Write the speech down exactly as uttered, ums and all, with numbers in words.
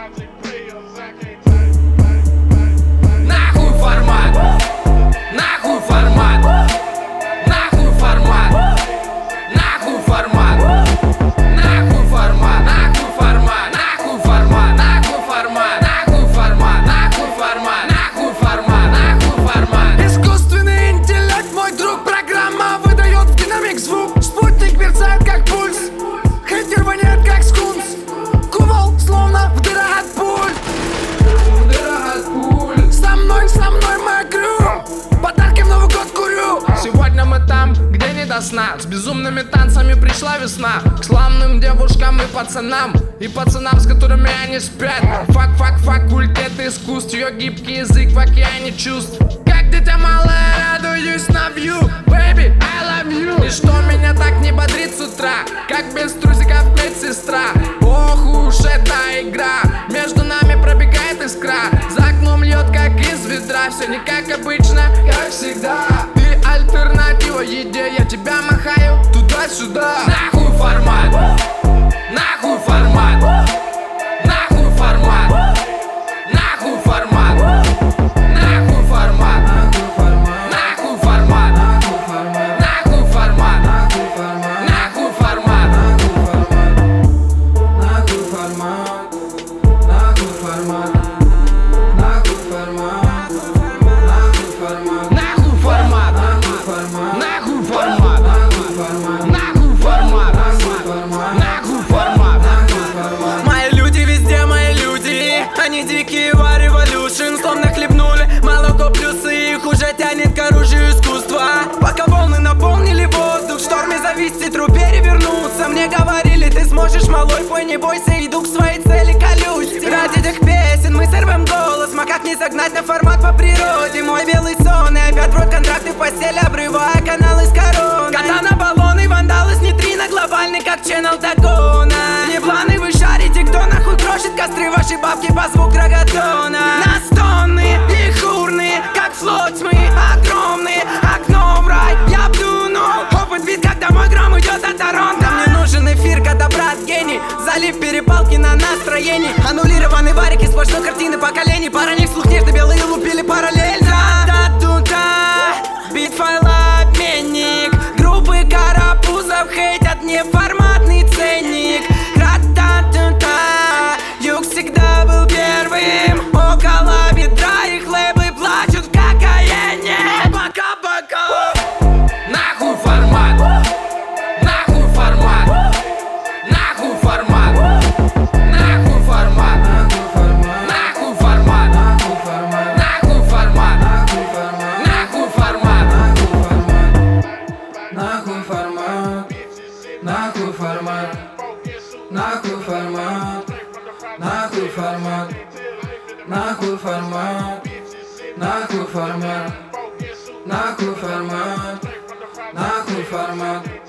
Нахуй формат, нахуй формат, нахуй формат, нахуй формат, нахуй формат, нахуй формат, нахуй формат, нахуй формат, нахуй формат, нахуй формат, нахуй формат, нахуй формат. Искусственный интеллект, мой друг, программа выдает в динамик звук. Спутник мерцает как пульс, хейтер воняет как скунс. Кувал словно в дырах от пуль, в дырах от пуль. Со мной, со мной моя крю, подарки в Новый год курю. Сегодня мы там, где не до сна. С безумными танцами пришла весна. К славным девушкам и пацанам, и пацанам, с которыми они спят. Фак, фак, факультет искусств, ее гибкий язык в океане чувств. Как дитя малое радуюсь на вью, baby, I love you. И что меня так не бодрит с утра, как без трусиков медсестра. Ох уж эта игра, между нами пробегает искра. За окном льет как из ведра, все не как обычно, как всегда. Ты альтернатива еде, я тебя махаю туда-сюда. Нахуй формат, нахуй формат, нахуй формат, нахуй формат, нахуй формат, нахуй формат, нахуй формат, нахуй формат, нахуй формат, нахуй формат, нахуй формат, нахуй формат, нахуй формат, нахуй формат, нахуй формат, нахуй формат. Мои люди везде, мои люди, они дикие во революшн. Словно хлебнули молоко, плюсы их уже тянет к оружию искусства. Пока волны наполнили воздух, в шторме зависти тру перевернуться. Мне говорили, ты сможешь, малой, пой, не бойся, иду к своей цели, колюсь. Ради этих песен мы сорвем голос, макак не загнать на формат по природе. Мой белый сон, и опять в рот контракты в постель, обрывая каналы с короной. Катана, баллоны, вандалы с нейтрино, глобальный как ченнел Дагона. Не планы, вы шарите, кто нахуй крошит костры, ваши бабки по звук рогатона. Настонные и хурные, как флот тьмы, огромные, окно в рай, я обдунул. Опыт вид, когда мой гром идет от Торонто. Мне нужен эфир, когда брат гений, залив перепалки на настроении. Аннулированные варики, сплошной картины поколений. Пара них слух нежно, белые лупили параллельно. Та-та-ту-та, битфайла обменник, группы карапузов хейтят неформатный ценник. Ра-та-ту-та, юг всегда был первым, около бедра их лейблы плачут в кокаине. Пока-пока. Нахуй формат, нахуй формат, нахуй формат, нахуй формат, нахуй формат, нахуй формат, нахуй формат, нахуй формат, нахуй формат, нахуй формат, нахуй формат, нахуй формат, нахуй формат, нахуй формат, нахуй формат.